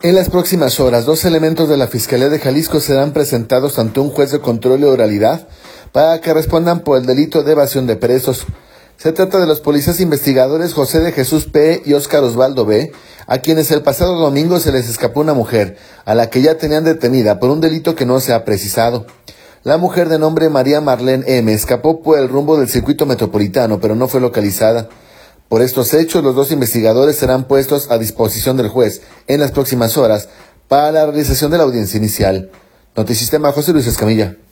En las próximas horas, 2 elementos de la Fiscalía de Jalisco serán presentados ante un juez de control de oralidad para que respondan por el delito de evasión de presos. Se trata de los policías investigadores José de Jesús P. y Óscar Osvaldo B., a quienes el pasado domingo se les escapó una mujer, a la que ya tenían detenida por un delito que no se ha precisado. La mujer de nombre María Marlene M. escapó por el rumbo del circuito metropolitano, pero no fue localizada. Por estos hechos, los 2 investigadores serán puestos a disposición del juez en las próximas horas para la realización de la audiencia inicial. Notisistema, José Luis Escamilla.